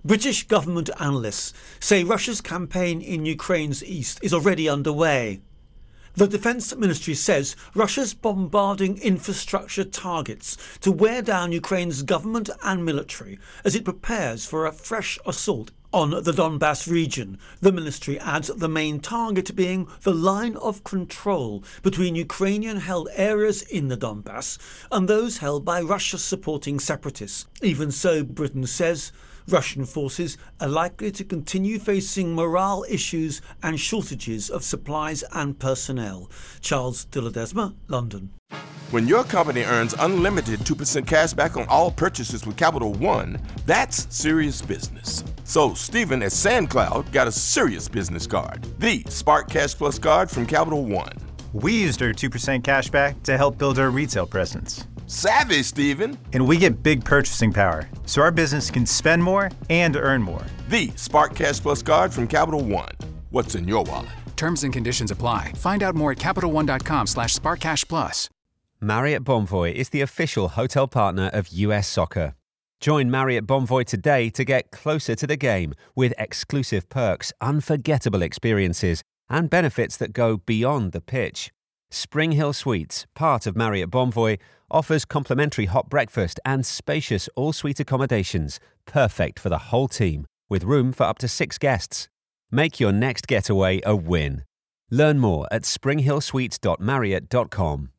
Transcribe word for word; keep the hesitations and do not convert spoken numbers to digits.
British government analysts say Russia's campaign in Ukraine's east is already underway. The Defence Ministry says Russia's bombarding infrastructure targets to wear down Ukraine's government and military as it prepares for a fresh assault on the Donbass region. The ministry adds the main target being the line of control between Ukrainian-held areas in the Donbass and those held by Russia-supporting separatists. Even so, Britain says Russian forces are likely to continue facing morale issues and shortages of supplies and personnel. Charles de Ledesma, London. When your company earns unlimited two percent cash back on all purchases with Capital One, that's serious business. So Stephen at SandCloud got a serious business card, the Spark Cash Plus card from Capital One. We used our two percent cash back to help build our retail presence. Savvy, Stephen. And we get big purchasing power, so our business can spend more and earn more. The Spark Cash Plus card from Capital One. What's in your wallet? Terms and conditions apply. Find out more at CapitalOne.com slash SparkCashPlus. Marriott Bonvoy is the official hotel partner of U S Soccer. Join Marriott Bonvoy today to get closer to the game with exclusive perks, unforgettable experiences, and benefits that go beyond the pitch. Spring Hill Suites, part of Marriott Bonvoy, offers complimentary hot breakfast and spacious all-suite accommodations, perfect for the whole team, with room for up to six guests. Make your next getaway a win. Learn more at spring hill suites dot marriott dot com.